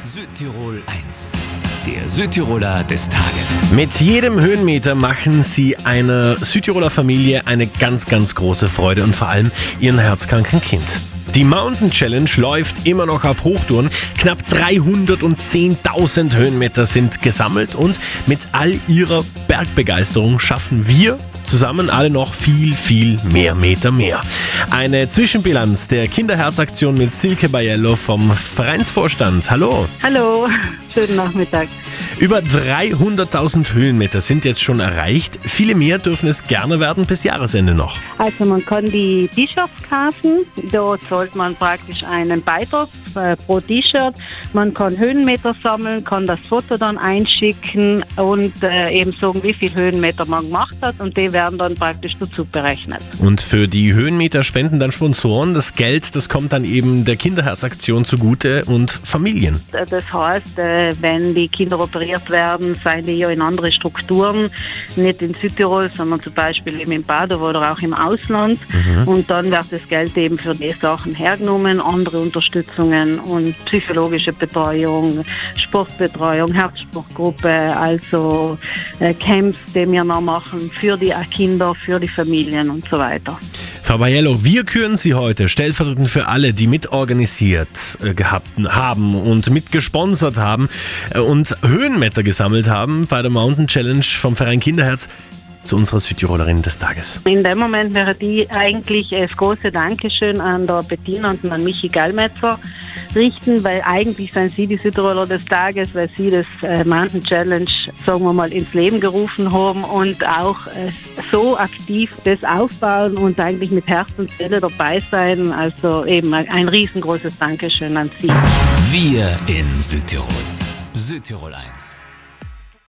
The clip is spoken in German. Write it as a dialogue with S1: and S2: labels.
S1: Südtirol 1. Der Südtiroler des Tages.
S2: Mit jedem Höhenmeter machen Sie einer Südtiroler Familie eine ganz, ganz große Freude und vor allem Ihren herzkranken Kind. Die Mountain Challenge läuft immer noch auf Hochtouren. Knapp 310.000 Höhenmeter sind gesammelt und mit all Ihrer Bergbegeisterung schaffen wir zusammen alle noch viel, viel mehr Meter mehr. Eine Zwischenbilanz der Kinderherzaktion mit Silke Baiello vom Vereinsvorstand. Hallo.
S3: Hallo, schönen Nachmittag.
S2: Über 300.000 Höhenmeter sind jetzt schon erreicht. Viele mehr dürfen es gerne werden bis Jahresende noch.
S3: Also man kann die T-Shirts kaufen. Dort zahlt man praktisch einen Beitrag pro T-Shirt. Man kann Höhenmeter sammeln, kann das Foto dann einschicken und eben sagen, wie viel Höhenmeter man gemacht hat, und die werden dann praktisch dazu berechnet.
S2: Und für die Höhenmeter spenden dann Sponsoren. Das Geld, das kommt dann eben der Kinderherzaktion zugute und Familien.
S3: Das heißt, wenn die Kinder operiert werden, seien die ja in andere Strukturen, nicht in Südtirol, sondern zum Beispiel eben in Padova oder auch im Ausland. Und dann wird das Geld eben für die Sachen hergenommen, andere Unterstützungen und psychologische Betreuung, Sportbetreuung, Herzsportgruppe, also Camps, die wir noch machen für die Kinder, für die Familien und so weiter.
S2: Frau Baiello, wir küren Sie heute stellvertretend für alle, die mitorganisiert haben und mitgesponsert haben und Höhenmeter gesammelt haben bei der Mountain Challenge vom Verein Kinderherz, zu unserer Südtirolerin des Tages.
S3: In dem Moment wäre die eigentlich das große Dankeschön an der Bettina und an Michi Gallmetzer richten, weil eigentlich sind sie die Südtiroler des Tages, weil sie das Mountain Challenge, sagen wir mal, ins Leben gerufen haben und auch so aktiv das aufbauen und eigentlich mit Herz und Seele dabei sein. Also eben ein riesengroßes Dankeschön an sie.
S1: Wir in Südtirol. Südtirol 1.